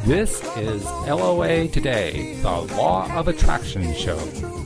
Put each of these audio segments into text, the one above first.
This is LOA Today, the Law of Attraction show.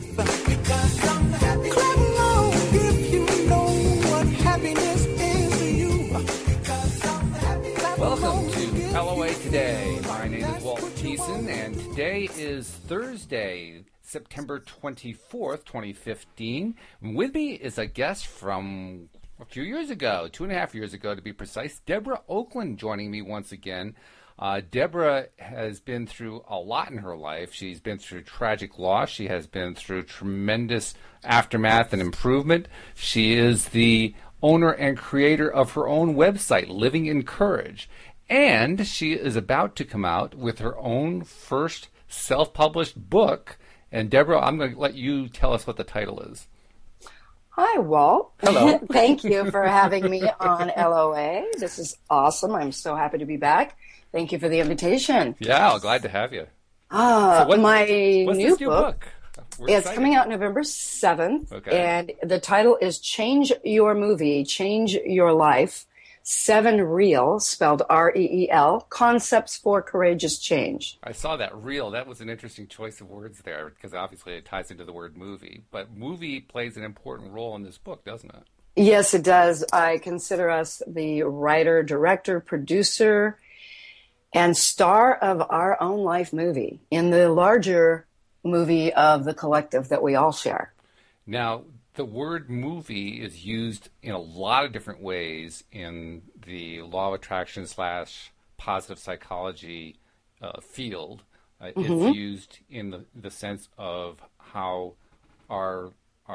Welcome to LOA Today. My name is Walt Thiessen, and today is Thursday, September 24th, 2015. And with me is a guest from a few years ago, 2.5 years ago to be precise, Deborah Oakland joining me once again. Deborah has been through a lot in her life. She's been through tragic loss. She has been through tremendous aftermath and improvement. She is the owner and creator of her own website, Living in Courage. And she is about to come out with her own first self-published book. And Deborah, I'm going to let you tell us what the title is. Hi, Walt. Hello. Thank you for having me on LOA. This is awesome. I'm so happy to be back. Thank you for the invitation. Yeah, glad to have you. What's new book? It's coming out November 7th, Okay. and the title is Change Your Movie, Change Your Life, 7 Real, spelled R-E-E-L, Concepts for Courageous Change. I saw that reel. That was an interesting choice of words there, because obviously it ties into the word movie. But movie plays an important role in this book, doesn't it? Yes, it does. I consider us the writer, director, producer, and star of our own life movie in the larger movie of the collective that we all share. Now, the word movie is used in a lot of different ways in the law of attraction / positive psychology field. It's used in the sense of how our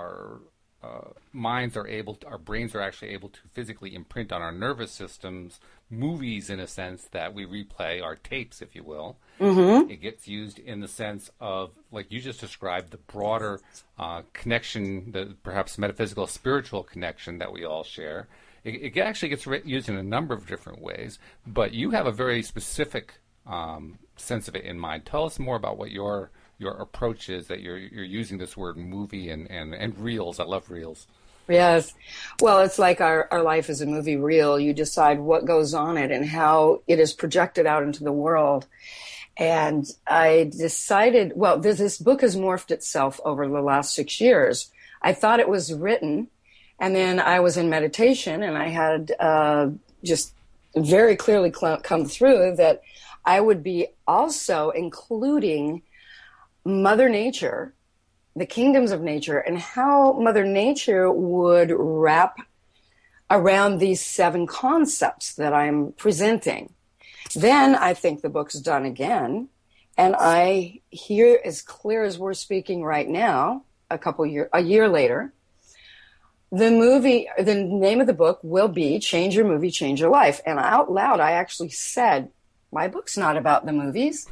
minds are able to, our brains are actually able to physically imprint on our nervous systems movies, in a sense that we replay, our tapes, if you will. It gets used in the sense of, like you just described, the broader connection, the perhaps metaphysical, spiritual connection that we all share. It actually gets used in a number of different ways, but you have a very specific sense of it in mind. Tell us more about what your approach is, that you're using this word movie and reels. I love reels. Yes. Well, it's like our life is a movie reel. You decide what goes on it and how it is projected out into the world. And I decided, well, this book has morphed itself over the last 6 years. I thought it was written, and then I was in meditation, and I had just very clearly come through that I would be also including Mother Nature, the kingdoms of nature, and how Mother Nature would wrap around these 7 concepts that I'm presenting. Then I think the book's done again, and I hear, as clear as we're speaking right now, a year later, the name of the book will be Change Your Movie, Change Your Life. And out loud, I actually said, my book's not about the movies.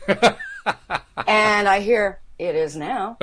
And I hear, it is now.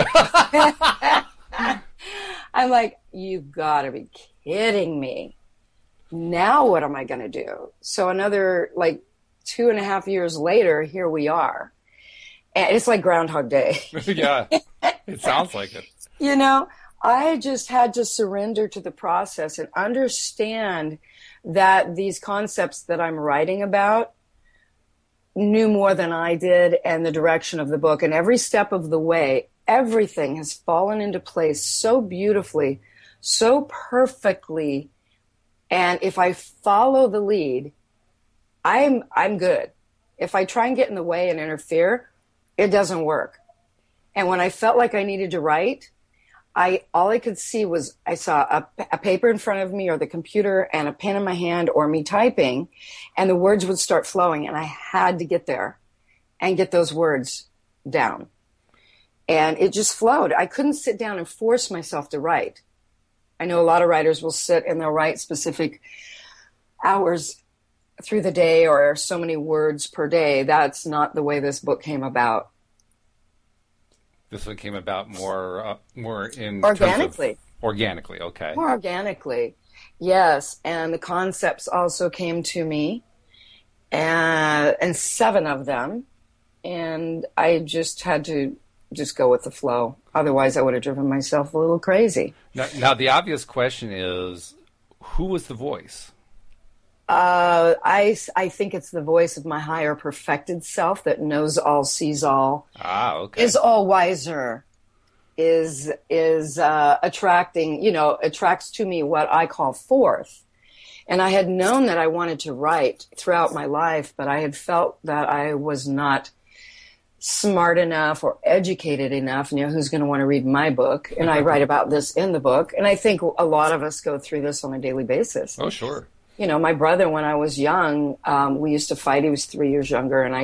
I'm like, you gotta be kidding me. Now what am I going to do? So another 2.5 years later, here we are. And it's like Groundhog Day. Yeah, it sounds like it. You know, I just had to surrender to the process and understand that these concepts that I'm writing about knew more than I did, and the direction of the book. And every step of the way, everything has fallen into place so beautifully, so perfectly. And if I follow the lead, I'm good. If I try and get in the way and interfere, it doesn't work. And when I felt like I needed to write, all I could see was I saw a paper in front of me, or the computer, and a pen in my hand, or me typing, and the words would start flowing, and I had to get there and get those words down. And it just flowed. I couldn't sit down and force myself to write. I know a lot of writers will sit and they'll write specific hours through the day, or so many words per day. That's not the way this book came about. This one came about more in organically. Terms of organically, okay. More organically, yes. And the concepts also came to me, and 7 of them, and I just had to just go with the flow. Otherwise, I would have driven myself a little crazy. Now the obvious question is, who was the voice? I think it's the voice of my higher perfected self that knows all, sees all, Okay. is all wiser, is attracting, attracts to me what I call forth. And I had known that I wanted to write throughout my life, but I had felt that I was not smart enough or educated enough. Who's going to want to read my book? And I write about this in the book. And I think a lot of us go through this on a daily basis. Oh, sure. My brother, when I was young, we used to fight. He was 3 years younger, and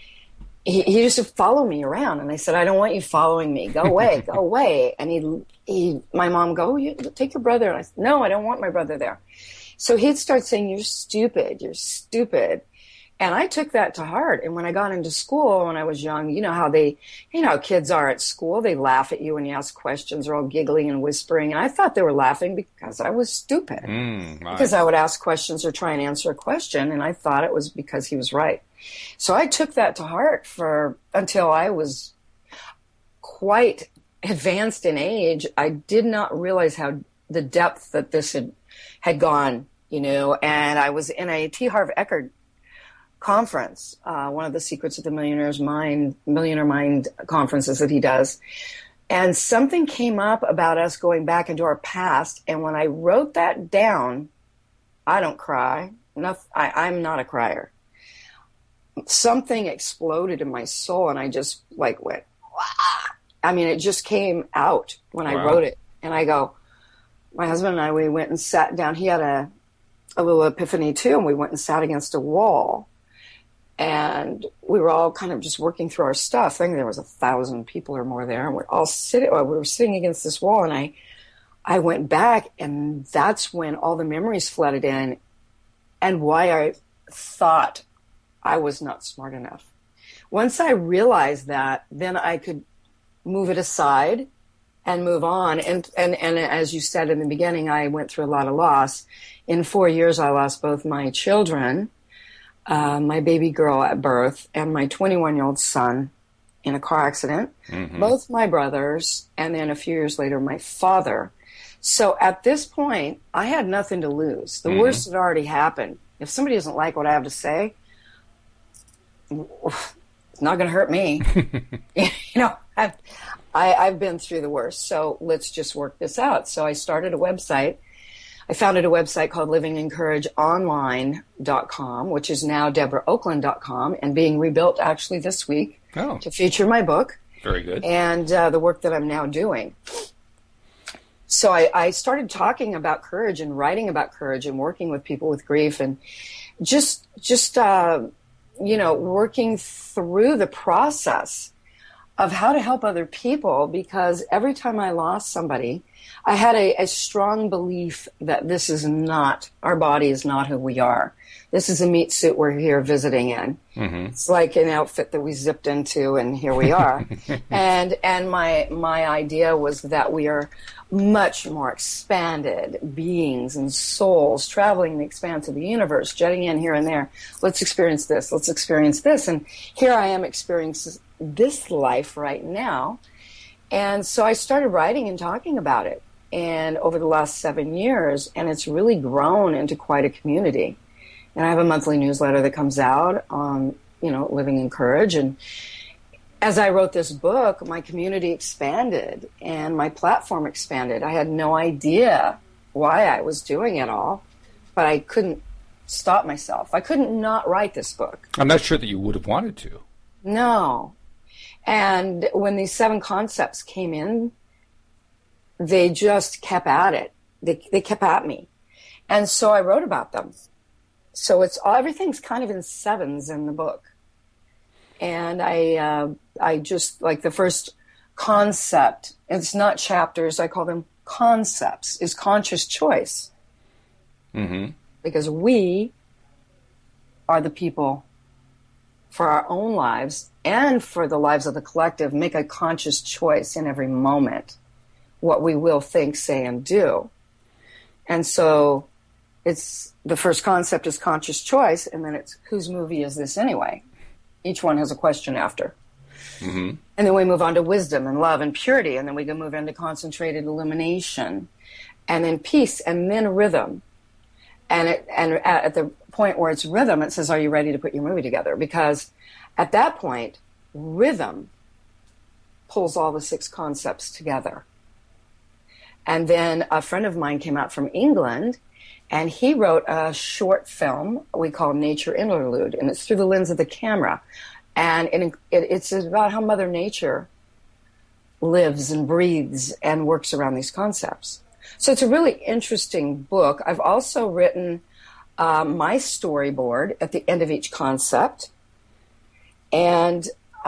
he used to follow me around. And I said, I don't want you following me. Go away, go away. And my mom you take your brother. And I said, no, I don't want my brother there. So he'd start saying, you're stupid, you're stupid. And I took that to heart. And when I got into school, when I was young, how kids are at school. They laugh at you when you ask questions. They're all giggling and whispering. And I thought they were laughing because I was stupid. Right. Because I would ask questions or try and answer a question. And I thought it was because he was right. So I took that to heart until I was quite advanced in age. I did not realize how the depth that this had gone, and I was in a T. Harv Eker conference, one of the Secrets of the Millionaire Mind conferences that he does. And something came up about us going back into our past. And when I wrote that down, I don't cry. I'm not a crier. Something exploded in my soul, and I just went, Wah! I mean, it just came out when I wrote it. And I go, my husband and I, we went and sat down. He had a little epiphany too, and we went and sat against a wall. And we were all kind of just working through our stuff. I think there was 1,000 people or more there, and we were sitting against this wall. And I went back, and that's when all the memories flooded in, and why I thought I was not smart enough. Once I realized that, then I could move it aside and move on. And as you said in the beginning, I went through a lot of loss. In 4 years, I lost both my children, my baby girl at birth, and my 21-year-old son in a car accident, both my brothers, and then a few years later, my father. So at this point, I had nothing to lose. The worst had already happened. If somebody doesn't like what I have to say, it's not going to hurt me. I've been through the worst, so let's just work this out. So I started a website. I founded a website called livingencourageonline.com, which is now DeborahOakland.com, and being rebuilt actually this week to feature my book. Very good. And the work that I'm now doing. So I started talking about courage and writing about courage and working with people with grief and just working through the process of how to help other people, because every time I lost somebody, I had a strong belief that this is not, our body is not who we are. This is a meat suit we're here visiting in. It's like an outfit that we zipped into, and here we are. and my idea was that we are much more expanded beings and souls traveling the expanse of the universe, jetting in here and there. Let's experience this. Let's experience this. And here I am experiencing this life right now. And so I started writing and talking about it. And over the last 7 years, and it's really grown into quite a community. And I have a monthly newsletter that comes out on, Living in Courage. And as I wrote this book, my community expanded and my platform expanded. I had no idea why I was doing it all, but I couldn't stop myself. I couldn't not write this book. I'm not sure that you would have wanted to. No. And when these 7 concepts came in, they just kept at it. They kept at me. And so I wrote about them. So everything's kind of in 7s in the book. And I just, like the first concept, it's not chapters, I call them concepts, is conscious choice. Because we are the people, for our own lives and for the lives of the collective, make a conscious choice in every moment, what we will think, say, and do. And so the first concept is conscious choice, and then it's whose movie is this anyway? Each one has a question after. And then we move on to wisdom and love and purity, and then we can move into concentrated illumination, and then peace, and then rhythm. And at the point where it's rhythm, it says, are you ready to put your movie together? Because at that point, rhythm pulls all the 6 concepts together. And then a friend of mine came out from England, and he wrote a short film we call Nature Interlude, and it's through the lens of the camera. And it's about how Mother Nature lives and breathes and works around these concepts. So it's a really interesting book. I've also written my storyboard at the end of each concept. And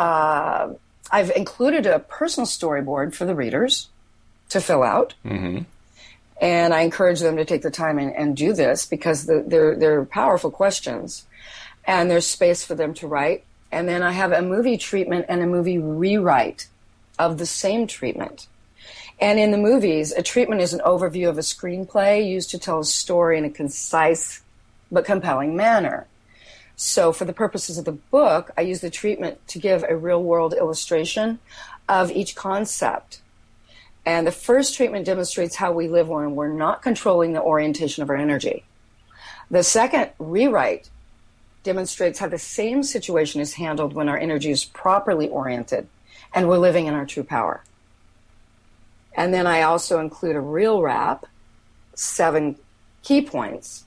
I've included a personal storyboard for the readers to fill out. Mm-hmm. And I encourage them to take the time and do this because they're powerful questions. And there's space for them to write. And then I have a movie treatment and a movie rewrite of the same treatment. And in the movies, a treatment is an overview of a screenplay used to tell a story in a concise but compelling manner. So for the purposes of the book, I use the treatment to give a real-world illustration of each concept. And the first treatment demonstrates how we live when we're not controlling the orientation of our energy. The second rewrite demonstrates how the same situation is handled when our energy is properly oriented and we're living in our true power. And then I also include a real wrap, 7 key points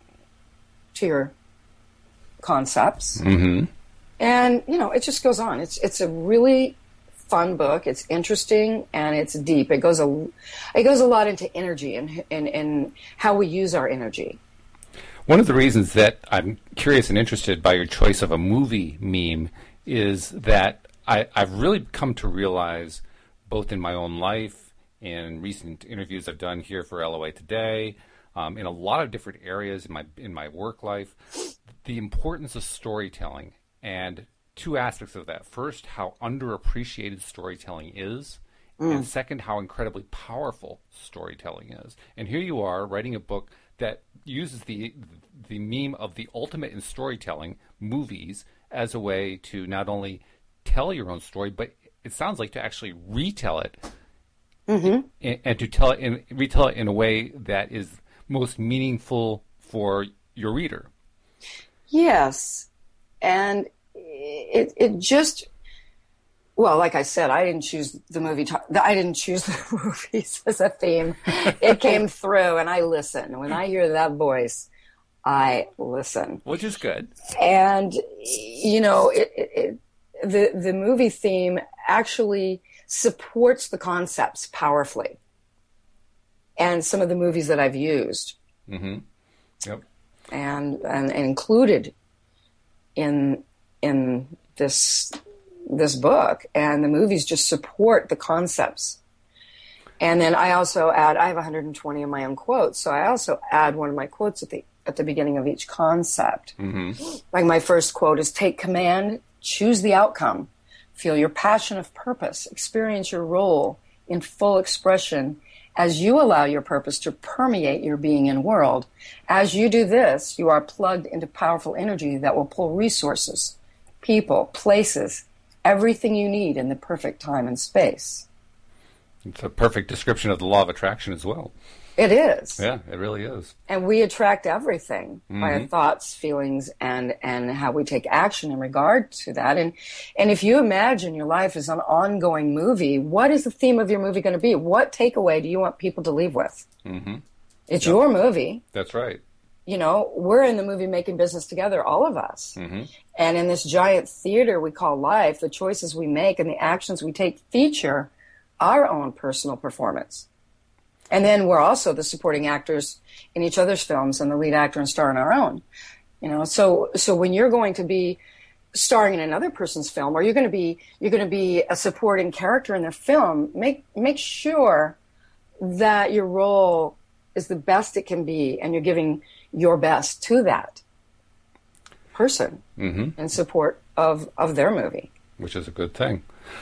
to your concepts. Mm-hmm. And, it just goes on. It's a really fun book. It's interesting and it's deep. It goes a lot into energy and how we use our energy. One of the reasons that I'm curious and interested by your choice of a movie meme is that I've really come to realize, both in my own life, in recent interviews I've done here for LOA Today, in a lot of different areas in my work life, the importance of storytelling, and 2 aspects of that. First, how underappreciated storytelling is, and second, how incredibly powerful storytelling is. And here you are writing a book that uses the meme of the ultimate in storytelling, movies, as a way to not only tell your own story, but it sounds like to actually retell it, and to retell it in a way that is most meaningful for your reader. Yes, and it just, well, like I said, I didn't choose the movies as a theme. It came through, and I listen. When I hear that voice, I listen, which is good. And the movie theme actually supports the concepts powerfully. And some of the movies that I've used, yep, and included in this book, and the movies just support the concepts. And then I also add, I have 120 of my own quotes, so I also add one of my quotes at the beginning of each concept. Like my first quote is, take command, choose the outcome, feel your passion of purpose, experience your role in full expression as you allow your purpose to permeate your being and world. As you do this, you are plugged into powerful energy that will pull resources, people, places, everything you need in the perfect time and space. It's a perfect description of the law of attraction as well. It is. Yeah, it really is. And we attract everything by our thoughts, feelings, and how we take action in regard to that. And if you imagine your life as an ongoing movie, what is the theme of your movie going to be? What takeaway do you want people to leave with? It's your movie. That's right. We're in the movie making business together, all of us. And in this giant theater we call life, the choices we make and the actions we take feature our own personal performance. And then we're also the supporting actors in each other's films and the lead actor and star in our own. So when you're going to be starring in another person's film, or you're going to be a supporting character in their film, make sure that your role is the best it can be, and you're giving your best to that person in support of their movie. Which is a good thing.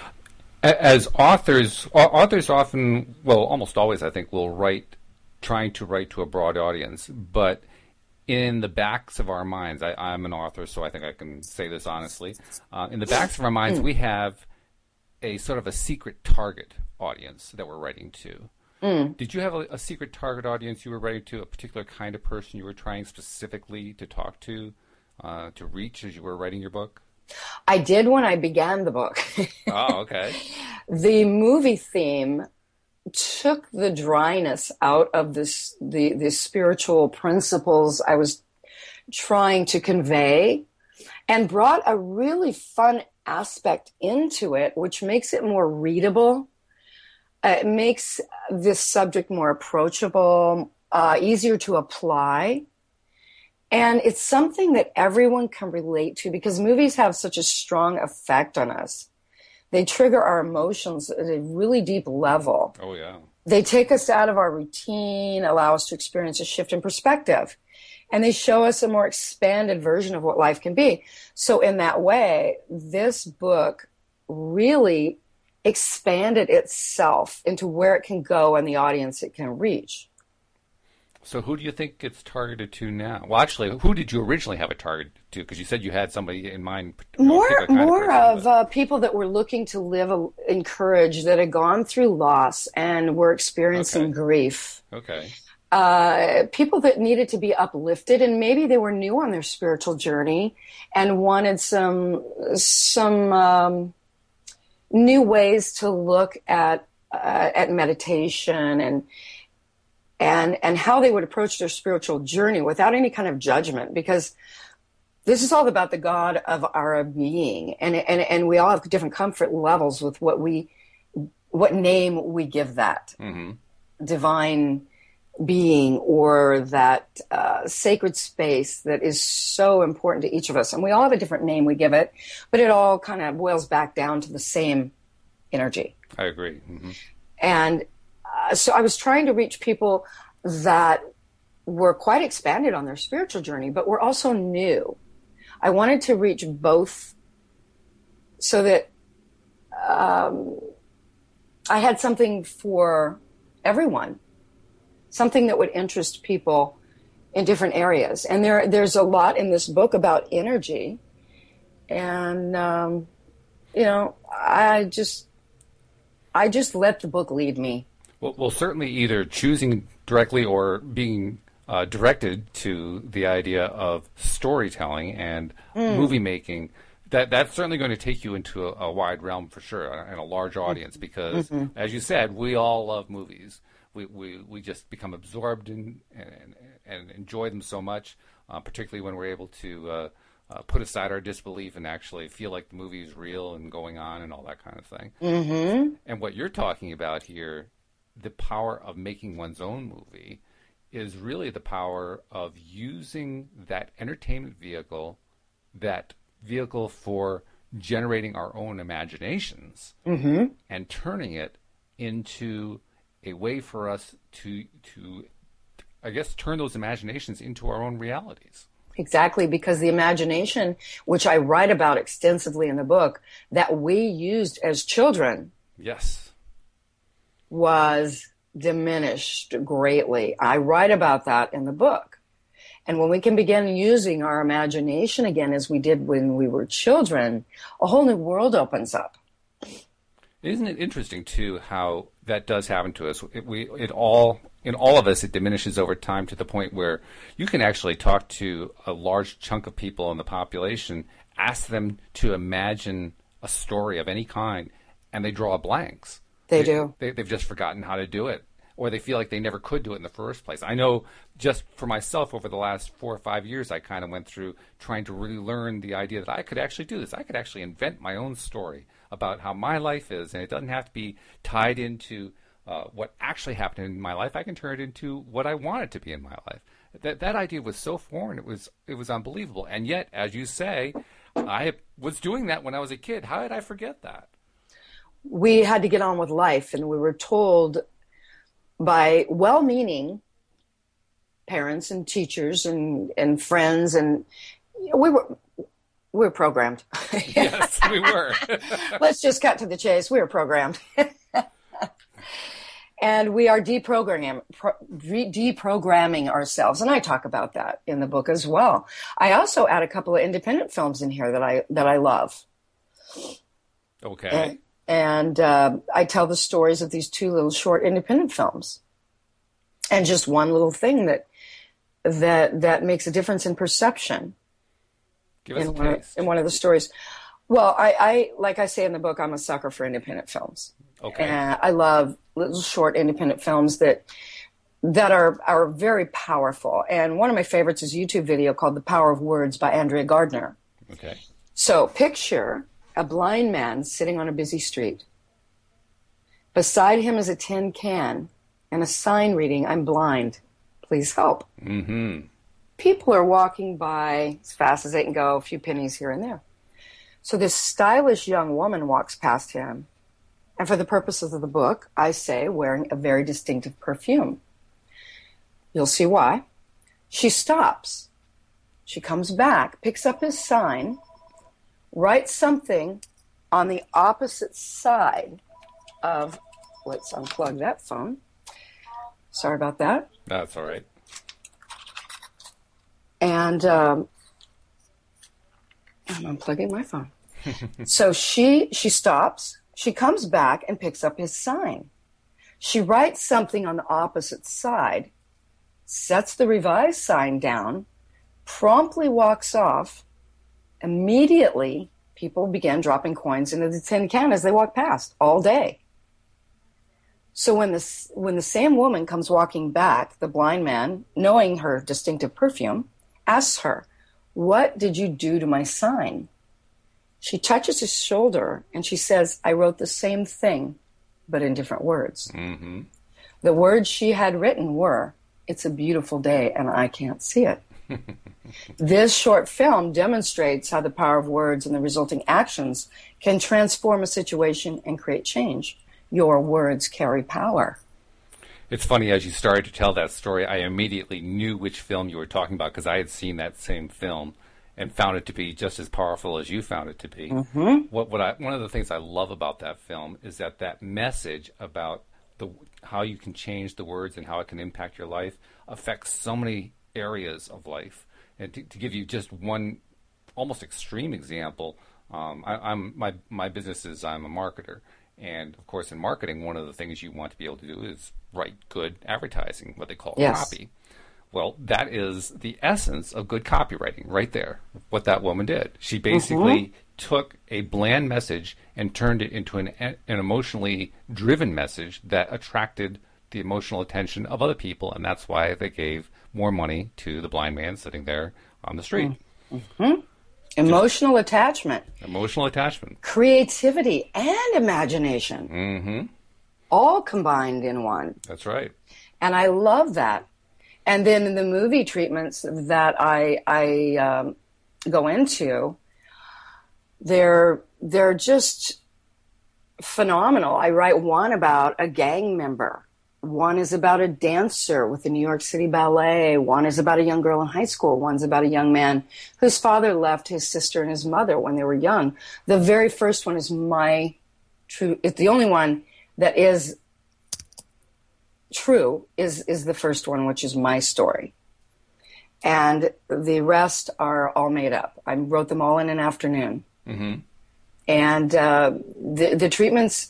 As authors often, well, almost always, I think, will trying to write to a broad audience. But in the backs of our minds, I'm an author, so I think I can say this honestly. In the backs of our minds, we have a sort of a secret target audience that we're writing to. Did you have a secret target audience you were writing to, a particular kind of person you were trying specifically to talk to reach as you were writing your book? I did when I began the book. Oh, okay. The movie theme took the dryness out of the spiritual principles I was trying to convey and brought a really fun aspect into it, which makes it more readable. It makes this subject more approachable, easier to apply. And it's something that everyone can relate to because movies have such a strong effect on us. They trigger our emotions at a really deep level. Oh, yeah. They take us out of our routine, allow us to experience a shift in perspective. And they show us a more expanded version of what life can be. So in that way, this book really expanded itself into where it can go and the audience it can reach. So who do you think it's targeted to now? Well, actually, who did you originally have it targeted to? Because you said you had somebody in mind. More of people that were looking to live in courage, that had gone through loss and were experiencing grief. Okay. People that needed to be uplifted, and maybe they were new on their spiritual journey and wanted some new ways to look at meditation and how they would approach their spiritual journey without any kind of judgment, because this is all about the God of our being, and we all have different comfort levels with what name we give that divine being or that sacred space that is so important to each of us. And we all have a different name we give it, but it all kind of boils back down to the same energy. I agree. Mm-hmm. And so I was trying to reach people that were quite expanded on their spiritual journey, but were also new. I wanted to reach both so that I had something for everyone, something that would interest people in different areas. And there's a lot in this book about energy. And, I just let the book lead me. Well, certainly either choosing directly or being directed to the idea of storytelling and movie making, that's certainly going to take you into a wide realm for sure, and a large audience, because, as you said, we all love movies. We just become absorbed in and enjoy them so much, particularly when we're able to put aside our disbelief and actually feel like the movie is real and going on and all that kind of thing. Mm-hmm. And what you're talking about here, the power of making one's own movie, is really the power of using that entertainment vehicle, that vehicle for generating our own imaginations, and turning it into a way for us to I guess, turn those imaginations into our own realities. Exactly, because the imagination, which I write about extensively in the book, that we used as children, yes, was diminished greatly. I write about that in the book. And when we can begin using our imagination again, as we did when we were children, a whole new world opens up. Isn't it interesting, too, how that does happen to us? In all of us, it diminishes over time to the point where you can actually talk to a large chunk of people in the population, ask them to imagine a story of any kind, and they draw blanks. They do. They've just forgotten how to do it, or they feel like they never could do it in the first place. I know just for myself over the last 4 or 5 years, I kind of went through trying to really learn the idea that I could actually do this. I could actually invent my own story about how my life is, and it doesn't have to be tied into what actually happened in my life. I can turn it into what I want it to be in my life. That idea was so foreign, it was unbelievable. And yet, as you say, I was doing that when I was a kid. How did I forget that? We had to get on with life, and we were told by well-meaning parents and teachers and friends, and we were programmed. Yes, we were. Let's just cut to the chase. We were programmed. And we are deprogramming ourselves. And I talk about that in the book as well. I also add a couple of independent films in here that I love. Okay. And I tell the stories of these two little short independent films. And just one little thing that makes a difference in perception. Give us a taste. In one of the stories. Well, I like I say in the book, I'm a sucker for independent films. Okay. And I love little short independent films that are very powerful. And one of my favorites is a YouTube video called The Power of Words by Andrea Gardner. Okay. So picture a blind man sitting on a busy street. Beside him is a tin can and a sign reading, "I'm blind. Please help." Mm-hmm. People are walking by as fast as they can go, a few pennies here and there. So this stylish young woman walks past him. And for the purposes of the book, I say wearing a very distinctive perfume. You'll see why. She stops. She comes back, picks up his sign, writes something on the opposite side of, let's unplug that phone. Sorry about that. That's all right. And I'm unplugging my phone. So she stops. She comes back and picks up his sign. She writes something on the opposite side, sets the revised sign down, promptly walks off. Immediately, people began dropping coins into the tin can as they walked past all day. So when the same woman comes walking back, the blind man, knowing her distinctive perfume, asks her, "What did you do to my sign?" She touches his shoulder and she says, "I wrote the same thing, but in different words." Mm-hmm. The words she had written were, "It's a beautiful day and I can't see it." This short film demonstrates how the power of words and the resulting actions can transform a situation and create change. Your words carry power. It's funny, as you started to tell that story, I immediately knew which film you were talking about because I had seen that same film and found it to be just as powerful as you found it to be. Mm-hmm. One of the things I love about that film is that message about how you can change the words and how it can impact your life affects so many areas of life. And to give you just one almost extreme example, my business is I'm a marketer. And, of course, in marketing, one of the things you want to be able to do is write good advertising, what they call copy. Well, that is the essence of good copywriting right there, what that woman did. She basically took a bland message and turned it into an emotionally driven message that attracted the emotional attention of other people, and that's why they gave more money to the blind man sitting there on the street. Mm-hmm. Emotional attachment. Emotional attachment. Creativity and imagination. Mm-hmm. All combined in one. That's right. And I love that. And then in the movie treatments that I go into, they're just phenomenal. I write one about a gang member. One is about a dancer with the New York City Ballet. One is about a young girl in high school. One's about a young man whose father left his sister and his mother when they were young. The very first one is it's the only one that is true is the first one, which is my story. And the rest are all made up. I wrote them all in an afternoon. Mm-hmm. And the treatments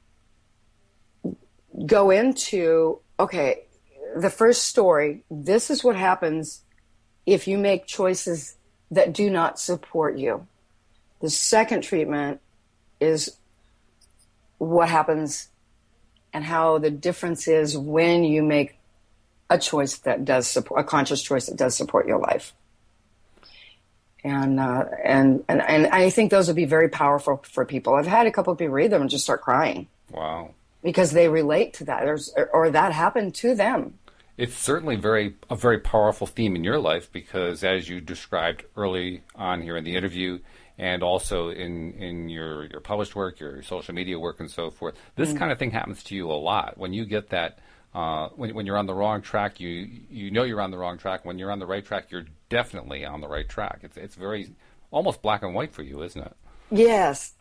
go into, okay, the first story, this is what happens if you make choices that do not support you. The second treatment is what happens and how the difference is when you make a choice that does support, a conscious choice that does support your life. And I think those would be very powerful for people. I've had a couple of people read them and just start crying. Wow. Because they relate to that, or that happened to them. It's certainly a very powerful theme in your life because, as you described early on here in the interview, and also in your published work, your social media work, and so forth, this kind of thing happens to you a lot. When you get that, when you're on the wrong track, you know you're on the wrong track. When you're on the right track, you're definitely on the right track. It's very almost black and white for you, isn't it? Yes,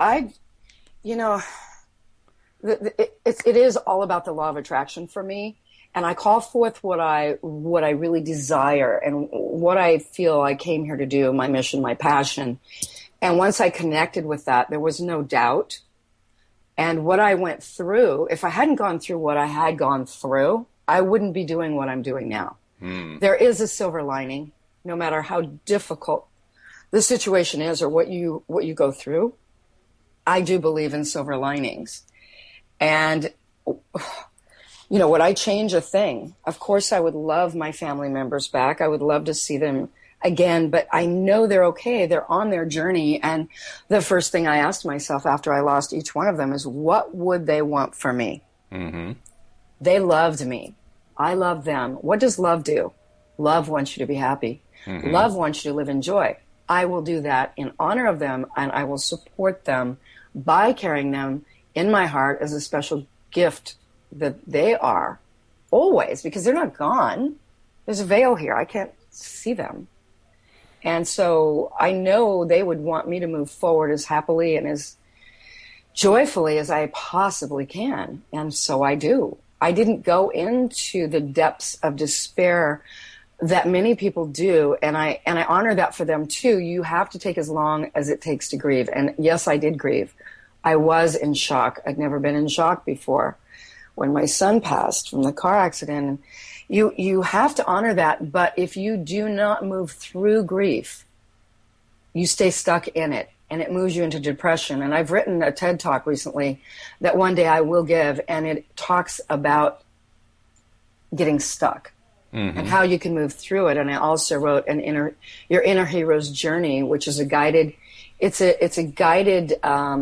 it is all about the law of attraction for me, and I call forth what I really desire and what I feel I came here to do, my mission, my passion. And once I connected with that, there was no doubt And what I went through, if I hadn't gone through what I had gone through, I wouldn't be doing what I'm doing now. There is a silver lining, no matter how difficult the situation is or what you go through. I do believe in silver linings. And, would I change a thing? Of course, I would love my family members back. I would love to see them again, but I know they're okay. They're on their journey. And the first thing I asked myself after I lost each one of them is, what would they want for me? Mm-hmm. They loved me. I love them. What does love do? Love wants you to be happy. Mm-hmm. Love wants you to live in joy. I will do that in honor of them, and I will support them by carrying them in my heart as a special gift that they are always, because they're not gone. There's a veil here. I can't see them. And so I know they would want me to move forward as happily and as joyfully as I possibly can. And so I do. I didn't go into the depths of despair that many people do, and I honor that for them too. You have to take as long as it takes to grieve. And yes, I did grieve. I was in shock. I'd never been in shock before when my son passed from the car accident. You have to honor that, but if you do not move through grief, you stay stuck in it, and it moves you into depression. And I've written a TED Talk recently that one day I will give, and it talks about getting stuck. Mm-hmm. And how you can move through it. And I also wrote Your Inner Hero's Journey, which is a guided, it's a guided,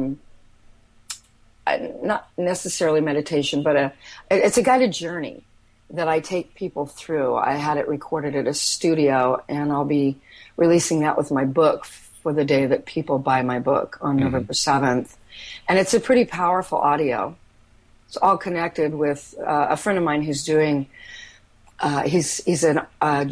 not necessarily meditation, but it's a guided journey that I take people through. I had it recorded at a studio, and I'll be releasing that with my book for the day that people buy my book on November 7th. And it's a pretty powerful audio. It's all connected with a friend of mine who's doing he's a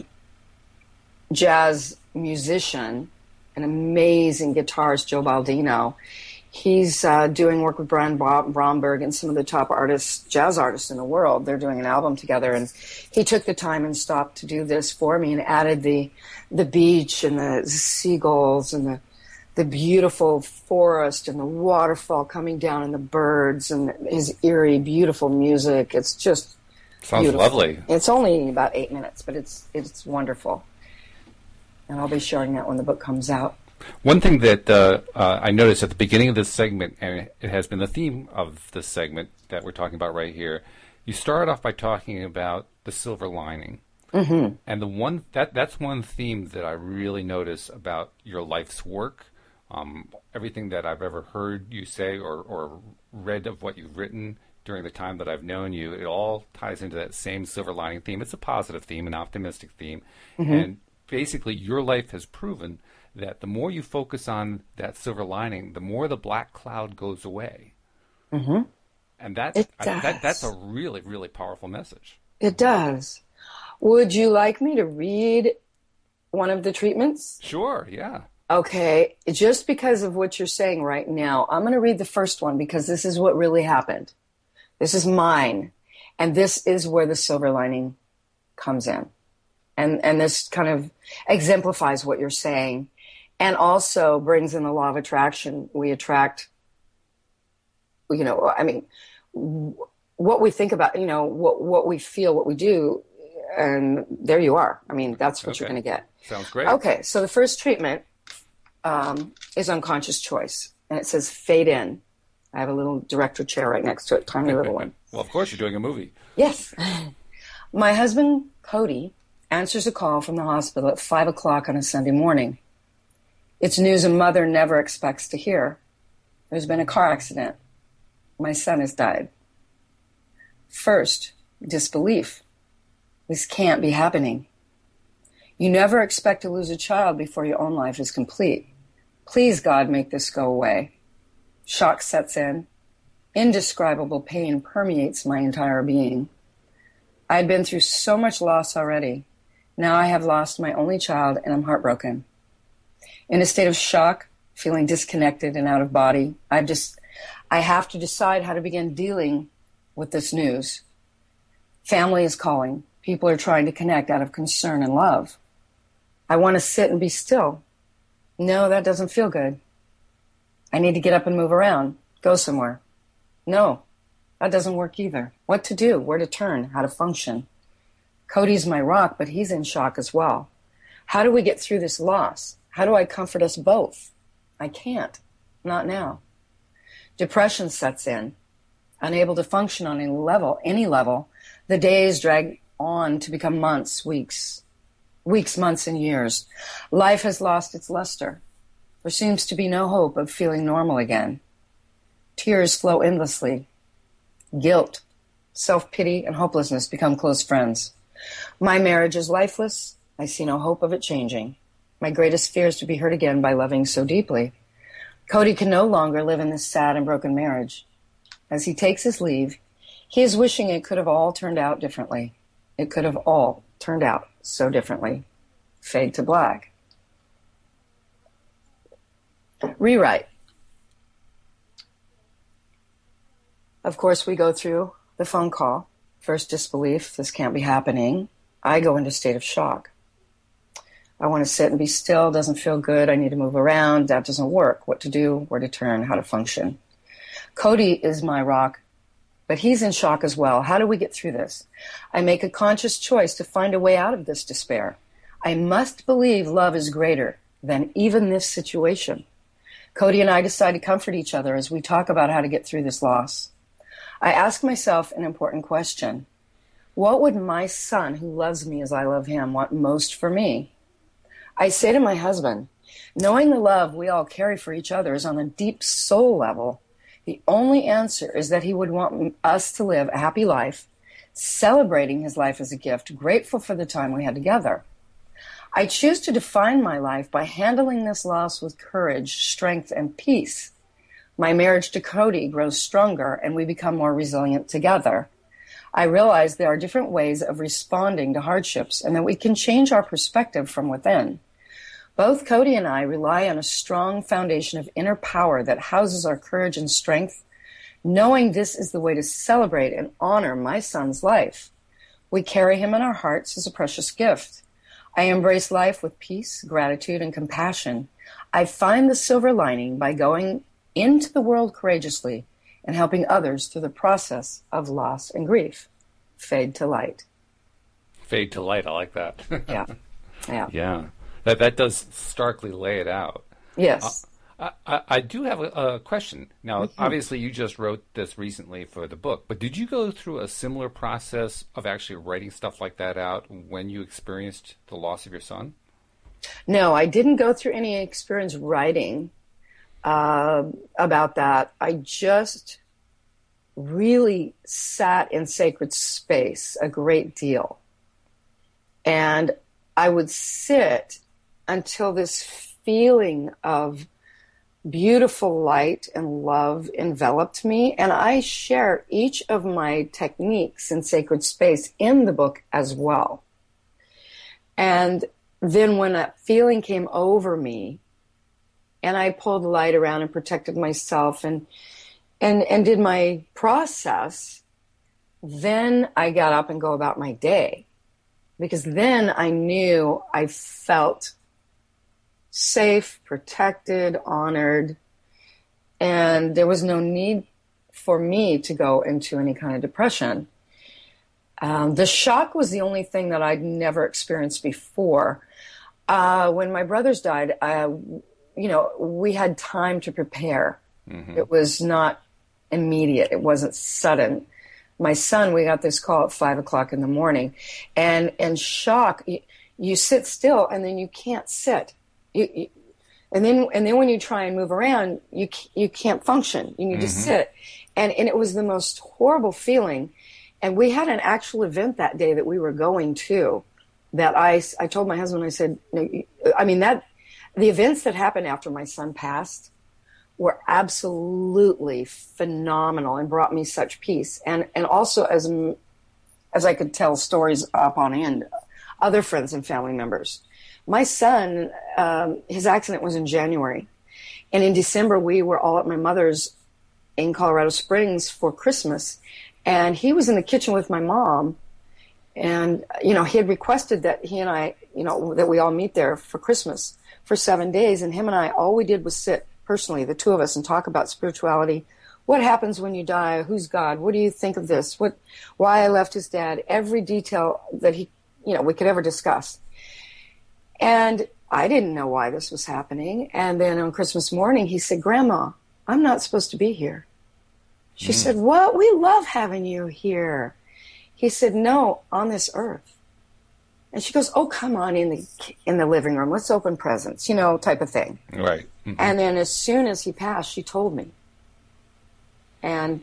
jazz musician, an amazing guitarist, Joe Baldino. He's doing work with Brian Bromberg and some of the top jazz artists in the world. They're doing an album together, and he took the time and stopped to do this for me and added the beach and the seagulls and the beautiful forest and the waterfall coming down and the birds and his eerie, beautiful music. It's just sounds beautiful. Lovely. It's only about 8 minutes, but it's wonderful. And I'll be sharing that when the book comes out. One thing that I noticed at the beginning of this segment, and it has been the theme of this segment that we're talking about right here, you start off by talking about the silver lining. Mm-hmm. And that's one theme that I really notice about your life's work. Everything that I've ever heard you say or read of what you've written during the time that I've known you, it all ties into that same silver lining theme. It's a positive theme, an optimistic theme. Mm-hmm. And basically your life has proven that the more you focus on that silver lining, the more the black cloud goes away. Mm-hmm. And that's a really, really powerful message. It does. Would you like me to read one of the treatments? Sure, yeah. Okay, just because of what you're saying right now, I'm going to read the first one because this is what really happened. This is mine, and this is where the silver lining comes in. And this kind of exemplifies what you're saying and also brings in the law of attraction. We attract, what we think about, what we feel, what we do, and there you are. I mean, that's what you're going to get. Sounds great. Okay, so the first treatment is unconscious choice, and it says fade in. I have a little director chair right next to it, tiny little one. Well, of course, you're doing a movie. Yes. My husband, Cody, answers a call from the hospital at 5 o'clock on a Sunday morning. It's news a mother never expects to hear. There's been a car accident. My son has died. First, disbelief. This can't be happening. You never expect to lose a child before your own life is complete. Please, God, make this go away. Shock sets in. Indescribable pain permeates my entire being. I had been through so much loss already. Now I have lost my only child, and I'm heartbroken. In a state of shock, feeling disconnected and out of body, I have to decide how to begin dealing with this news. Family is calling. People are trying to connect out of concern and love. I want to sit and be still. No, that doesn't feel good. I need to get up and move around, go somewhere. No, that doesn't work either. What to do, where to turn, how to function. Cody's my rock, but he's in shock as well. How do we get through this loss? How do I comfort us both? I can't. Not now. Depression sets in. Unable to function on any level, the days drag on to become months, weeks, months, and years. Life has lost its luster. There seems to be no hope of feeling normal again. Tears flow endlessly. Guilt, self-pity, and hopelessness become close friends. My marriage is lifeless. I see no hope of it changing. My greatest fear is to be hurt again by loving so deeply. Cody can no longer live in this sad and broken marriage. As he takes his leave, he is wishing it could have all turned out differently. It could have all turned out so differently. Fade to black. Rewrite. Of course, we go through the phone call. First disbelief, this can't be happening. I go into a state of shock. I want to sit and be still, doesn't feel good, I need to move around, that doesn't work. What to do, where to turn, how to function. Cody is my rock, but he's in shock as well. How do we get through this? I make a conscious choice to find a way out of this despair. I must believe love is greater than even this situation. Cody and I decide to comfort each other as we talk about how to get through this loss. I ask myself an important question. What would my son, who loves me as I love him, want most for me? I say to my husband, knowing the love we all carry for each other is on a deep soul level, the only answer is that he would want us to live a happy life, celebrating his life as a gift, grateful for the time we had together. I choose to define my life by handling this loss with courage, strength, and peace. My marriage to Cody grows stronger and we become more resilient together. I realize there are different ways of responding to hardships and that we can change our perspective from within. Both Cody and I rely on a strong foundation of inner power that houses our courage and strength, knowing this is the way to celebrate and honor my son's life. We carry him in our hearts as a precious gift. I embrace life with peace, gratitude, and compassion. I find the silver lining by going into the world courageously and helping others through the process of loss and grief. Fade to light. Fade to light, I like that. Yeah. Yeah. That does starkly lay it out. Yes. I do have a question. Now, obviously, you just wrote this recently for the book, but did you go through a similar process of actually writing stuff like that out when you experienced the loss of your son? No, I didn't go through any experience writing about that. I just really sat in sacred space a great deal. And I would sit until this feeling of beautiful light and love enveloped me. And I share each of my techniques in sacred space in the book as well. And then when that feeling came over me, and I pulled the light around and protected myself and did my process, then I got up and go about my day. Because then I knew I felt safe, protected, honored, and there was no need for me to go into any kind of depression. The shock was the only thing that I'd never experienced before. When my brothers died, we had time to prepare. Mm-hmm. It was not immediate. It wasn't sudden. My son, we got this call at 5:00 in the morning, and shock. You sit still, and then you can't sit. And then when you try and move around, you can't function. You need to sit, and it was the most horrible feeling. And we had an actual event that day that we were going to. That I told my husband, I said, that the events that happened after my son passed were absolutely phenomenal and brought me such peace. And also as I could tell stories up on end, other friends and family members. My son, his accident was in January. And in December, we were all at my mother's in Colorado Springs for Christmas. And he was in the kitchen with my mom. And, he had requested that he and I, that we all meet there for Christmas for 7 days. And him and I, all we did was sit personally, the two of us, and talk about spirituality, what happens when you die? Who's God? What do you think of this? Why I left his dad? Every detail that we could ever discuss. And I didn't know why this was happening. And then on Christmas morning, he said, Grandma, I'm not supposed to be here. She said, what? We love having you here. He said, no, on this earth. And she goes, oh, come on, in the living room. Let's open presents, type of thing. Right. Mm-hmm. And then as soon as he passed, she told me. And,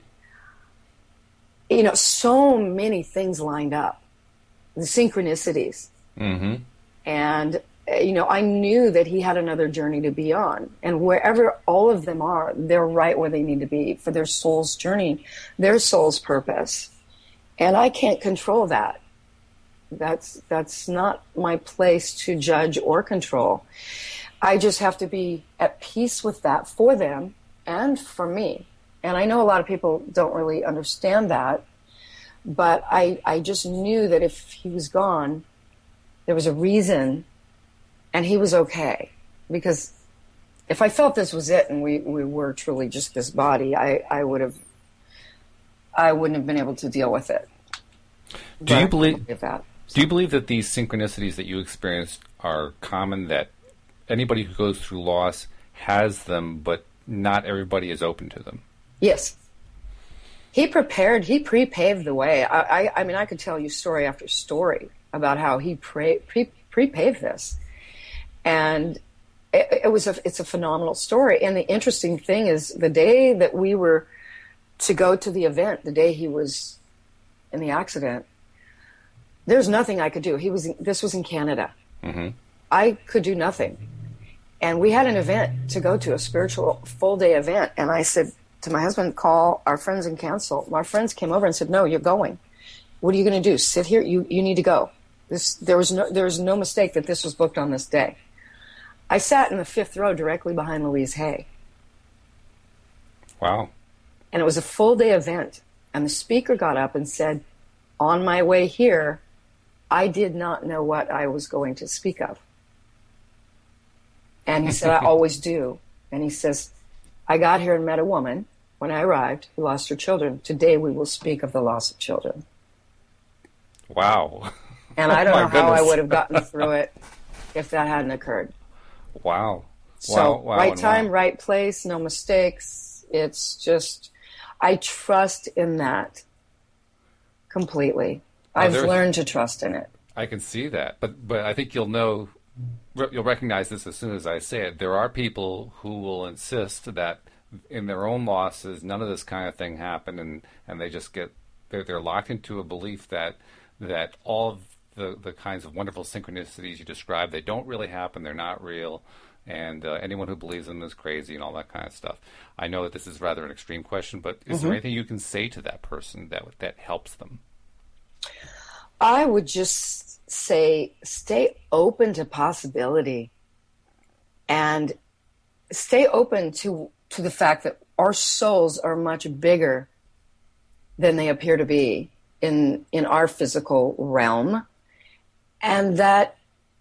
so many things lined up. The synchronicities. Mm-hmm. And, I knew that he had another journey to be on. And wherever all of them are, they're right where they need to be for their soul's journey, their soul's purpose. And I can't control that. That's not my place to judge or control. I just have to be at peace with that for them and for me. And I know a lot of people don't really understand that, but I just knew that if he was gone, there was a reason, and he was okay. Because if I felt this was it and we were truly just this body, I wouldn't have been able to deal with it. Do you believe that these synchronicities that you experienced are common, that anybody who goes through loss has them, but not everybody is open to them? Yes. He pre-paved the way. I mean, I could tell you story after story about how he pre-paved this. And it's a phenomenal story. And the interesting thing is the day that we were to go to the event, the day he was in the accident, there's nothing I could do. This was in Canada. Mm-hmm. I could do nothing. And we had an event to go to, a spiritual full-day event. And I said to my husband, call our friends and cancel. My friends came over and said, no, you're going. What are you going to do? Sit here? You need to go. There was no mistake that this was booked on this day. I sat in the 5th row directly behind Louise Hay. Wow. And it was a full-day event. And the speaker got up and said, on my way here, I did not know what I was going to speak of. And he said, I always do. And he says, I got here and met a woman when I arrived who lost her children. Today we will speak of the loss of children. Wow. And I don't know how I would have gotten through it if that hadn't occurred. Wow. So wow. Right time, right place, no mistakes. It's just, I trust in that completely. I've learned to trust in it. I can see that, but I think you'll recognize this as soon as I say it. There are people who will insist that in their own losses, none of this kind of thing happened, and they just they're locked into a belief that all of the kinds of wonderful synchronicities you described, they don't really happen, they're not real, and anyone who believes in them is crazy and all that kind of stuff. I know that this is rather an extreme question, but is there anything you can say to that person that helps them? I would just say stay open to possibility and stay open to the fact that our souls are much bigger than they appear to be in our physical realm, and that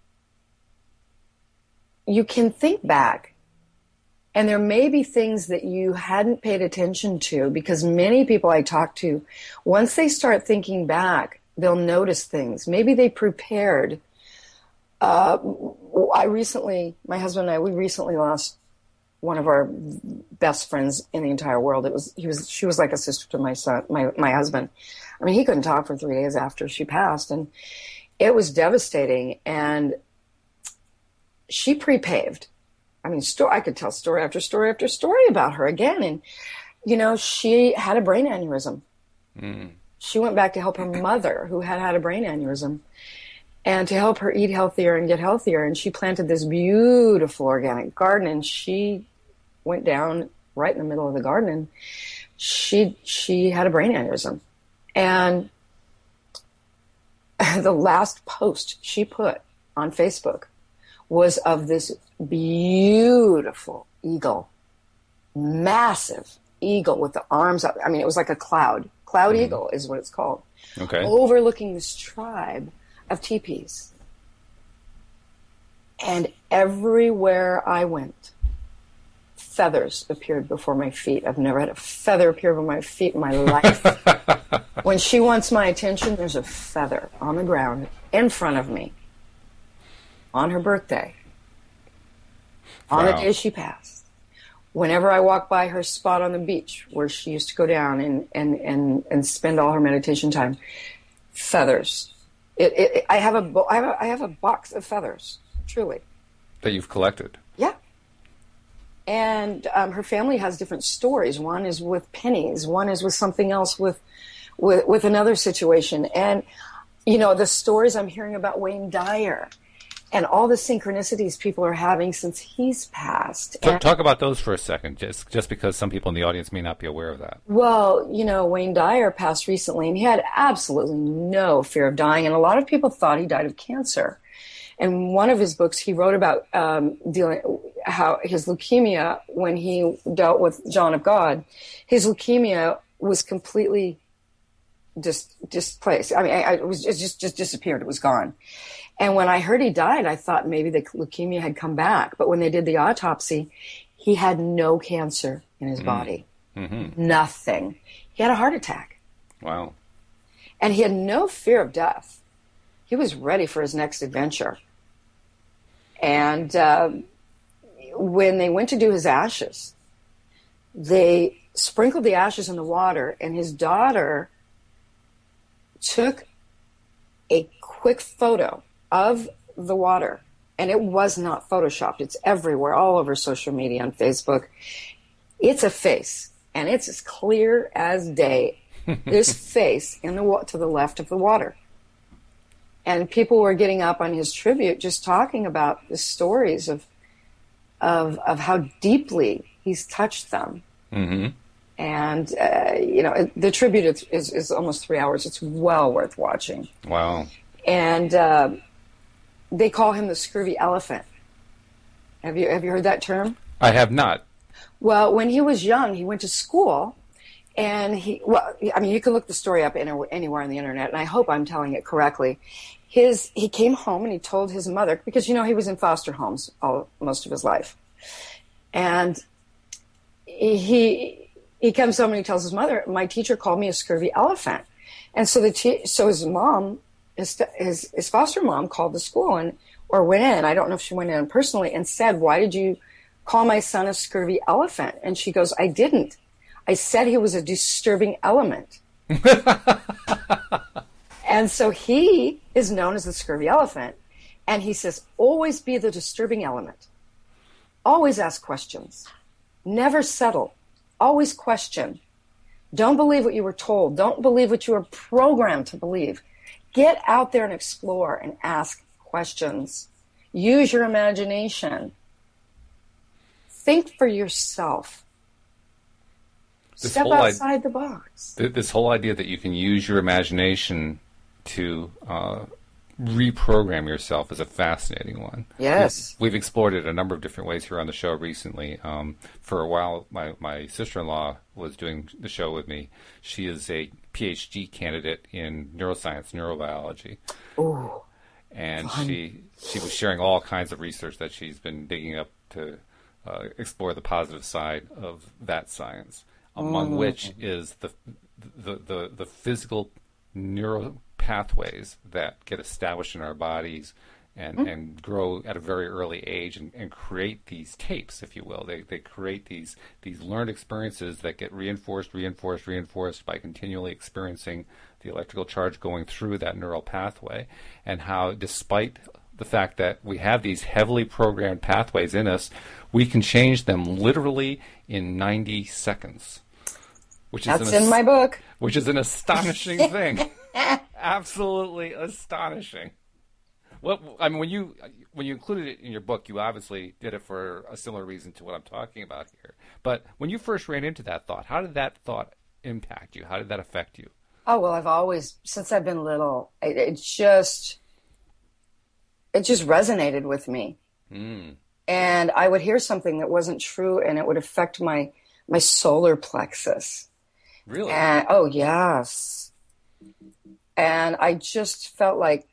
you can think back and there may be things that you hadn't paid attention to, because many people I talk to, once they start thinking back, they'll notice things. Maybe they prepared. My husband and I, we recently lost one of our best friends in the entire world. She was like a sister to my son, my husband. I mean, he couldn't talk for 3 days after she passed, and it was devastating. And she pre-paved. I mean, I could tell story after story after story about her again. And, she had a brain aneurysm. Mm. She went back to help her mother, who had a brain aneurysm, and to help her eat healthier and get healthier. And she planted this beautiful organic garden, and she went down right in the middle of the garden, and she had a brain aneurysm. And the last post she put on Facebook was of this beautiful eagle, massive eagle with the arms up. I mean, it was like a cloud. Cloud eagle is what it's called. Okay. Overlooking this tribe of teepees. And everywhere I went, feathers appeared before my feet. I've never had a feather appear before my feet in my life. When she wants my attention, there's a feather on the ground in front of me on her birthday, on the day she passed. Whenever I walk by her spot on the beach where she used to go down and spend all her meditation time, feathers. I have a box of feathers, truly. That you've collected. Yeah. And her family has different stories. One is with pennies. One is with something else with another situation. And, you know, the stories I'm hearing about Wayne Dyer and all the synchronicities people are having since he's passed. Talk about those for a second, just because some people in the audience may not be aware of that. Well, you know, Wayne Dyer passed recently, and he had absolutely no fear of dying. And a lot of people thought he died of cancer. And one of his books, he wrote about how his leukemia, when he dealt with John of God, his leukemia was completely displaced. I mean, it just disappeared. It was gone. And when I heard he died, I thought maybe the leukemia had come back. But when they did the autopsy, he had no cancer in his body. Mm-hmm. Nothing. He had a heart attack. Wow. And he had no fear of death. He was ready for his next adventure. And when they went to do his ashes, they sprinkled the ashes in the water, and his daughter took a quick photo of the water, and it was not photoshopped. It's everywhere, all over social media, on Facebook. It's a face, and it's as clear as day. This face to the left of the water. And people were getting up on his tribute, just talking about the stories of how deeply he's touched them. Mm-hmm. And, you know, the tribute is almost 3 hours. It's well worth watching. Wow. And they call him the scurvy elephant. Have you heard that term? I have not. Well, when he was young, he went to school, and you can look the story up anywhere on the internet, and I hope I'm telling it correctly. He came home and he told his mother, because, you know, he was in foster homes most of his life. And he comes home and he tells his mother, my teacher called me a scurvy elephant. And so his mom, his foster mom, called the school or went in. I don't know if she went in personally and said, why did you call my son a scurvy elephant? And she goes, I didn't. I said he was a disturbing element. And so he is known as the scurvy elephant. And he says, always be the disturbing element. Always ask questions. Never settle. Always question. Don't believe what you were told. Don't believe what you were programmed to believe. Get out there and explore and ask questions. Use your imagination. Think for yourself. Step outside the box. This whole idea that you can use your imagination to reprogram yourself is a fascinating one. Yes. We've explored it a number of different ways here on the show recently. For a while, my sister-in-law was doing the show with me. She is a PhD candidate in neuroscience, neurobiology. Ooh, and fun. she was sharing all kinds of research that she's been digging up to explore the positive side of that science, among which is the physical neural pathways that get established in our bodies and grow at a very early age and create these tapes, if you will. They create these learned experiences that get reinforced by continually experiencing the electrical charge going through that neural pathway, and how, despite the fact that we have these heavily programmed pathways in us, we can change them literally in 90 seconds. That's in my book. Which is an astonishing thing. Absolutely astonishing. Well, I mean, when you included it in your book, you obviously did it for a similar reason to what I'm talking about here. But when you first ran into that thought, how did that thought impact you? How did that affect you? Oh, well, I've always, since I've been little, it just resonated with me. Mm. And I would hear something that wasn't true, and it would affect my solar plexus. Really? And, oh, yes. And I just felt like,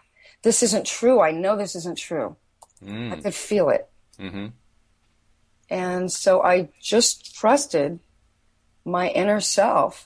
this isn't true. I know this isn't true. I could feel it. Mm-hmm. And so I just trusted my inner self.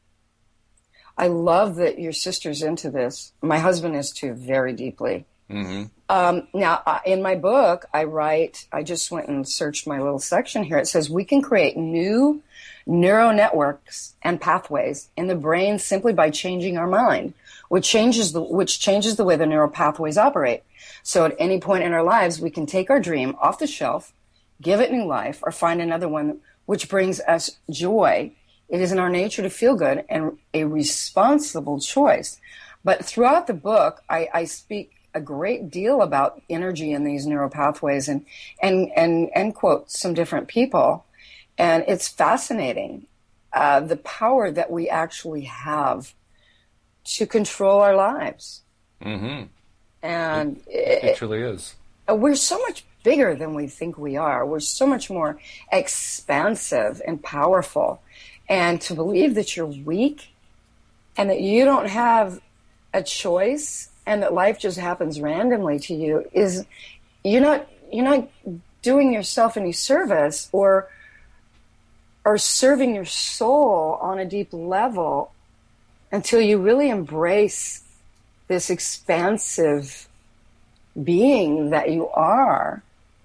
I love that your sister's into this. My husband is too, very deeply. Mm-hmm. Now, in my book, I just went and searched my little section here. It says we can create new neural networks and pathways in the brain simply by changing our mind, which changes the way the neural pathways operate. So at any point in our lives, we can take our dream off the shelf, give it new life, or find another one which brings us joy. It is in our nature to feel good and a responsible choice. But throughout the book, I speak a great deal about energy in these neural pathways and quote some different people. And it's fascinating, the power that we actually have to control our lives. Mm-hmm. And it truly is. We're so much bigger than we think we are. We're so much more expansive and powerful. And to believe that you're weak and that you don't have a choice and that life just happens randomly to you is you're not doing yourself any service or serving your soul on a deep level until you really embrace this expansive being that you are.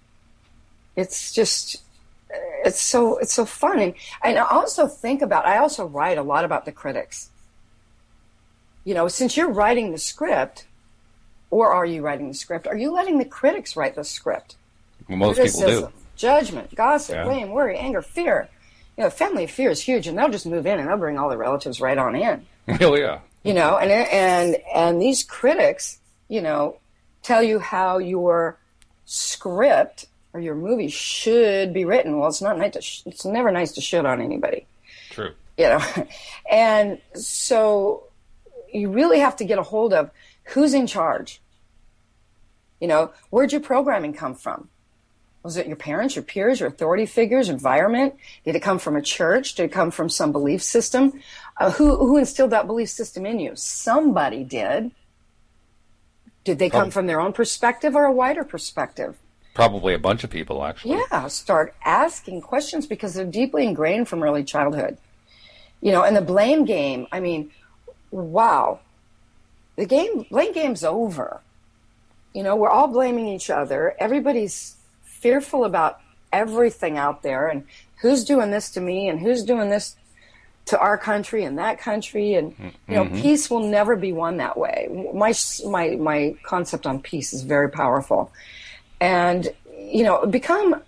It's so fun. And I also I also write a lot about the critics. You know, since you're writing the script, or are you writing the script? Are you letting the critics write the script? Well, most people do. Judgment, gossip, blame, worry, anger, fear. You know, family of fear is huge, and they'll just move in and they'll bring all the relatives right on in. Oh yeah. You know, and these critics, you know, tell you how your script or your movie should be written. Well, it's not nice it's never nice to shit on anybody. True. You know, and so you really have to get a hold of who's in charge. You know, where'd your programming come from? Was it your parents, your peers, your authority figures, environment? Did it come from a church? Did it come from some belief system? Who instilled that belief system in you? Somebody did. Did they come from their own perspective or a wider perspective? Probably a bunch of people, actually. Yeah, start asking questions because they're deeply ingrained from early childhood. You know, and the blame game, I mean, wow. Blame game's over. You know, we're all blaming each other. Everybody's fearful about everything out there and who's doing this to me and who's doing this to our country and that country. And, you know, peace will never be won that way. My concept on peace is very powerful. And, you know, become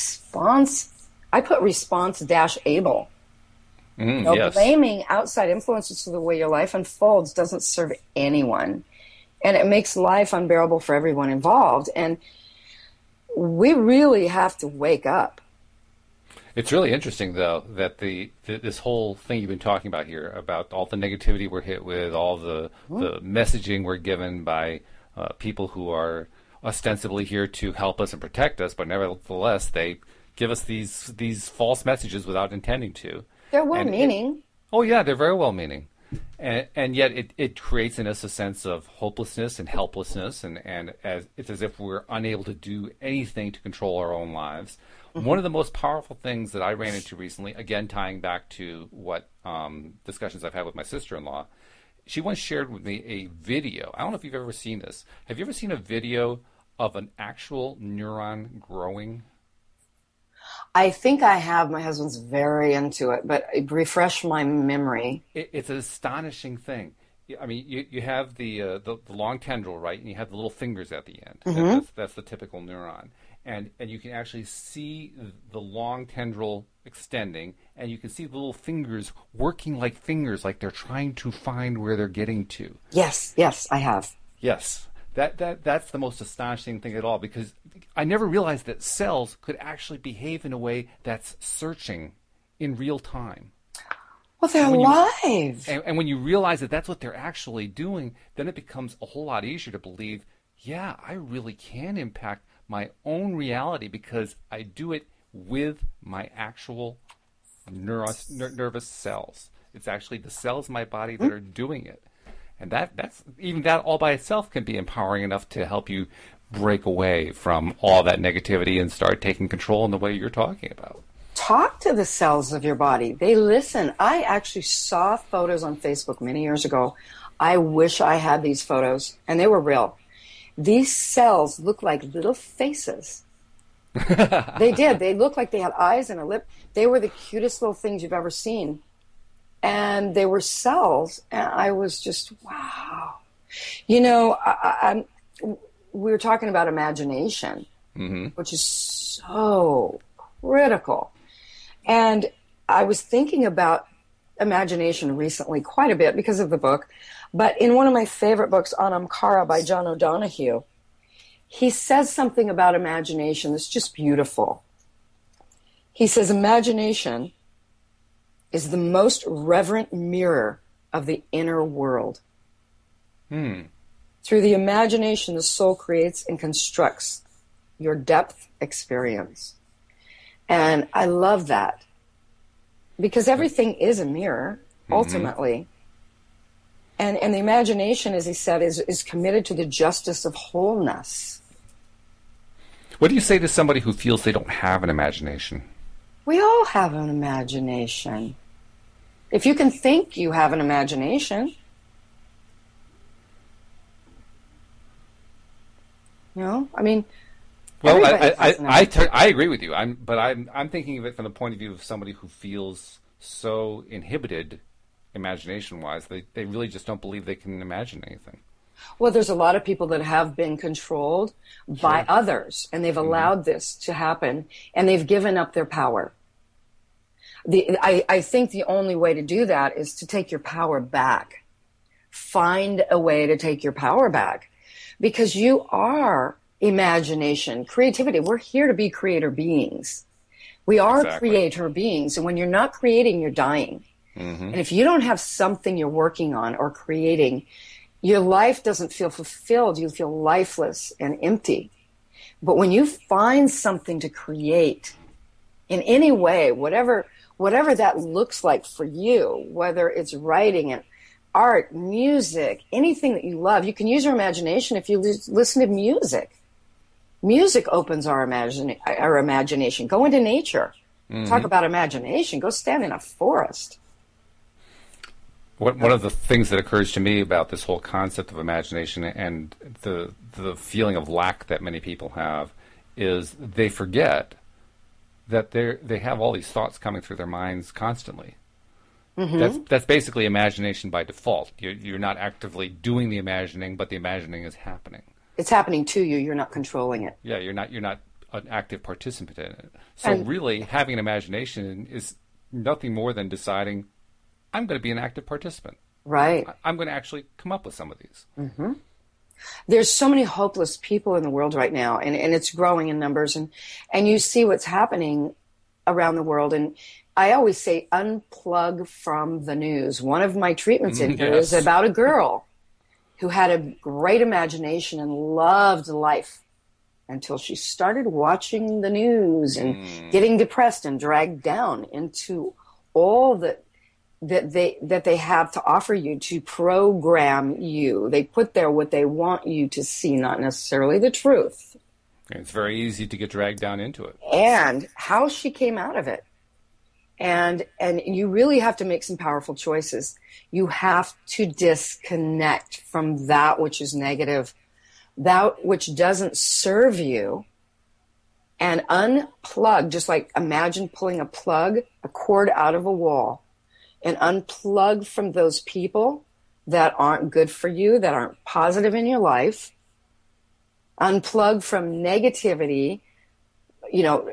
I put response-able. You know, yes. Blaming outside influences for the way your life unfolds doesn't serve anyone. And it makes life unbearable for everyone involved. And we really have to wake up. It's really interesting, though, that this whole thing you've been talking about here, about all the negativity we're hit with, all the messaging we're given by people who are ostensibly here to help us and protect us, but nevertheless, they give us these false messages without intending to. They're well-meaning. Oh, yeah, they're very well-meaning. And yet it creates in us a sense of hopelessness and helplessness, and it's as if we're unable to do anything to control our own lives. Mm-hmm. One of the most powerful things that I ran into recently, again tying back to what discussions I've had with my sister-in-law, she once shared with me a video. I don't know if you've ever seen this. Have you ever seen a video of an actual neuron growing? I think I have. My husband's very into it, but refresh my memory. It's an astonishing thing. I mean, you have the long tendril, right, and you have the little fingers at the end. Mm-hmm. That's the typical neuron. And you can actually see the long tendril extending, and you can see the little fingers working like fingers, like they're trying to find where they're getting to. Yes, I have. Yes. That's the most astonishing thing at all, because I never realized that cells could actually behave in a way that's searching in real time. Well, they're alive. And when you realize that that's what they're actually doing, then it becomes a whole lot easier to believe, yeah, I really can impact my own reality because I do it with my actual nervous cells. It's actually the cells in my body that are doing it. And that's even that all by itself can be empowering enough to help you break away from all that negativity and start taking control in the way you're talking about? Talk to the cells of your body. They listen. I actually saw photos on Facebook many years ago. I wish I had these photos, and they were real. These cells look like little faces. They did. They looked like they had eyes and a lip. They were the cutest little things you've ever seen. And they were cells, and I was just, wow. You know, we were talking about imagination, which is so critical. And I was thinking about imagination recently quite a bit because of the book. But in one of my favorite books, Anam Cara by John O'Donohue, he says something about imagination that's just beautiful. He says, imagination is the most reverent mirror of the inner world. Through the imagination, the soul creates and constructs your depth experience. And I love that because everything is a mirror, ultimately. And the imagination, as he said, is committed to the justice of wholeness. What do you say to somebody who feels they don't have an imagination? We all have an imagination. If you can think you have an imagination, you know, I mean, well, I agree with you. I'm thinking of it from the point of view of somebody who feels so inhibited, imagination-wise, they really just don't believe they can imagine anything. Well, there's a lot of people that have been controlled by others, and they've allowed this to happen, and they've given up their power. I think the only way to do that is to take your power back. Find a way to take your power back, because you are imagination, creativity. We're here to be creator beings. We are creator beings, and when you're not creating, you're dying. And if you don't have something you're working on or creating, your life doesn't feel fulfilled. You feel lifeless and empty. But when you find something to create in any way, whatever that looks like for you, whether it's writing and art, music, anything that you love, you can use your imagination if you listen to music. Music opens our imagination. Go into nature. Talk about imagination. Go stand in a forest. One of the things that occurs to me about this whole concept of imagination and the feeling of lack that many people have is they forget that they have all these thoughts coming through their minds constantly. That's basically imagination by default. You're not actively doing the imagining, but the imagining is happening. It's happening to you. You're not controlling it. Yeah, you're not an active participant in it. So really, having an imagination is nothing more than deciding, I'm going to be an active participant. Right. I'm going to actually come up with some of these. There's so many hopeless people in the world right now, and it's growing in numbers, and you see what's happening around the world. And I always say, unplug from the news. One of my treatments in here is about a girl who had a great imagination and loved life until she started watching the news and getting depressed and dragged down into all that they have to offer you to program you. They put there what they want you to see, not necessarily the truth. It's very easy to get dragged down into it. And how she came out of it. And you really have to make some powerful choices. You have to disconnect from that which is negative, that which doesn't serve you, and unplug, just like imagine pulling a cord out of a wall, and unplug from those people that aren't good for you, that aren't positive in your life. Unplug from negativity. You know,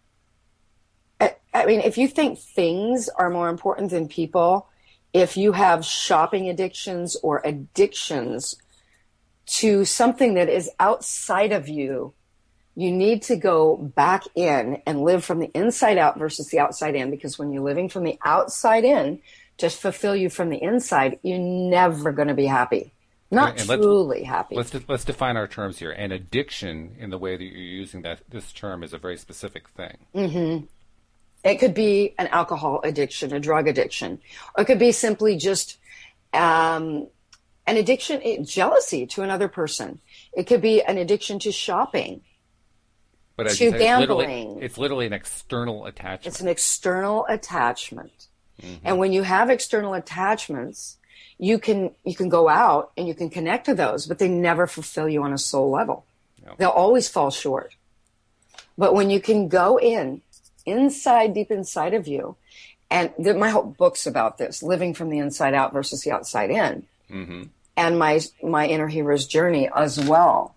I mean, if you think things are more important than people, if you have shopping addictions or addictions to something that is outside of you, you need to go back in and live from the inside out versus the outside in, because when you're living from the outside in to fulfill you from the inside, you're never going to be happy. Not truly happy. Let's define our terms here. An addiction, in the way that you're using this term, is a very specific thing. It could be an alcohol addiction, a drug addiction. Or it could be simply just an An addiction, jealousy to another person. It could be an addiction to shopping, But as to you say, gambling. it's literally an external attachment. It's an external attachment. And when you have external attachments, you can go out and you can connect to those, but they never fulfill you on a soul level. No. They'll always fall short. But when you can go inside, deep inside of you, and my whole book's about this, living from the inside out versus the outside in, and my inner hero's journey as well,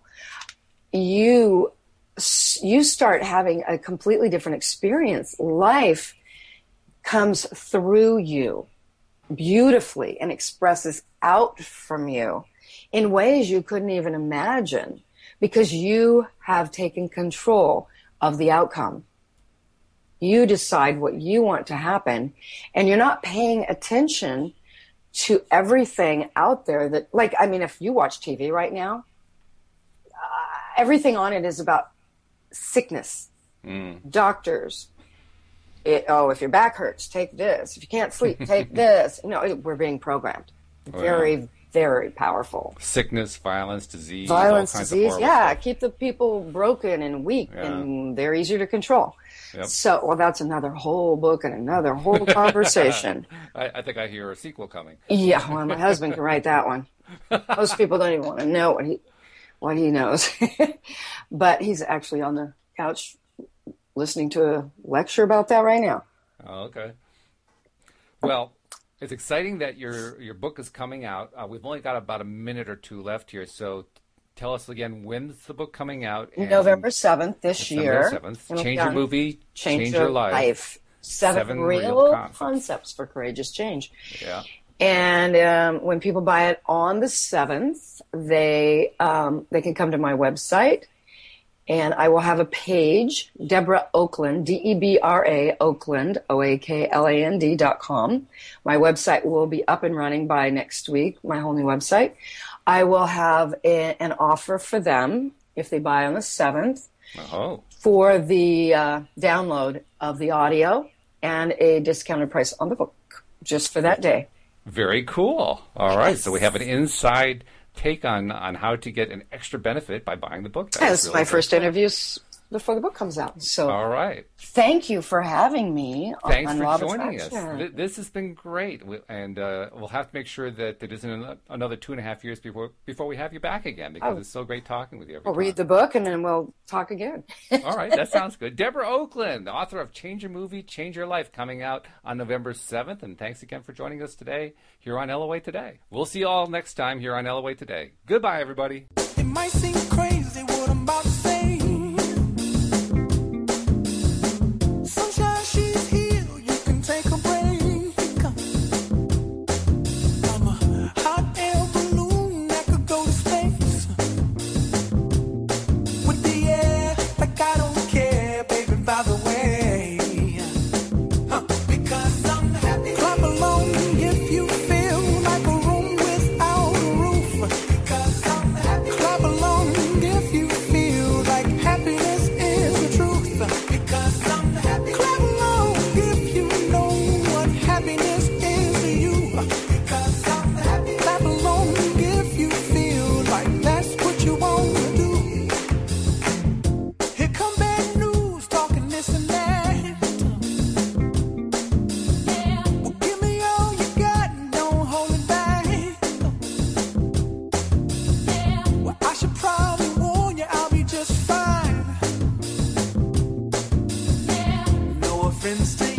you start having a completely different experience. Life comes through you beautifully and expresses out from you in ways you couldn't even imagine, because you have taken control of the outcome. You decide what you want to happen, and you're not paying attention to everything out there that, if you watch TV right now, everything on it is about sickness, doctors. If your back hurts, take this. If you can't sleep, take this. We're being programmed. Very, very powerful. Sickness, violence, disease. Violence, all kinds disease, of stuff. keep the people broken and weak, and they're easier to control. Yep. So, that's another whole book and another whole conversation. I think I hear a sequel coming. Yeah, well, my husband can write that one. Most people don't even want to know what he knows. But he's actually on the couch listening to a lecture about that right now. Oh, okay. Well, it's exciting that your book is coming out. We've only got about a minute or two left here, so tell us again, when's the book coming out? And November 7th this year. November 7th. Change Your Movie, Change Your Life. 7 real concepts for courageous change. Yeah. And when people buy it on the 7th, they can come to my website, and I will have a page, Deborah Oakland, Debra Oakland, OAKLAND.com. My website will be up and running by next week, my whole new website. I will have an offer for them if they buy on the 7th for the download of the audio and a discounted price on the book just for that day. Very cool. All right. So we have an inside take on how to get an extra benefit by buying the book. That's really my first interviews before the book comes out. So, all right. Thank you for having me. Thanks for joining us. This has been great, and we'll have to make sure that it isn't another 2.5 years before we have you back again, because it's so great talking with you. We'll read the book and then we'll talk again. All right, that sounds good. Deborah Oakland, the author of Change Your Movie, Change Your Life, coming out on November 7th. And thanks again for joining us today here on LOA Today. We'll see you all next time here on LOA Today. Goodbye, everybody. It might seem crazy what I'm about to say. Sunshine, she's here, you can take a break. I'm a hot air balloon that could go to space. With the air, like I don't care, baby, by the way. Because I'm happy. Clap along if you feel like a room without a roof. Because I'm happy. Clap along if you feel like happiness is the truth. Because I'm happy. Clap along if you know what happiness is to you. Because I'm happy. Clap along if you feel like that's what you want to do. Here come bad news, talking this and that. Well, give me all you got and don't hold it back. Well, I should probably warn you, I'll be just fine. No offense to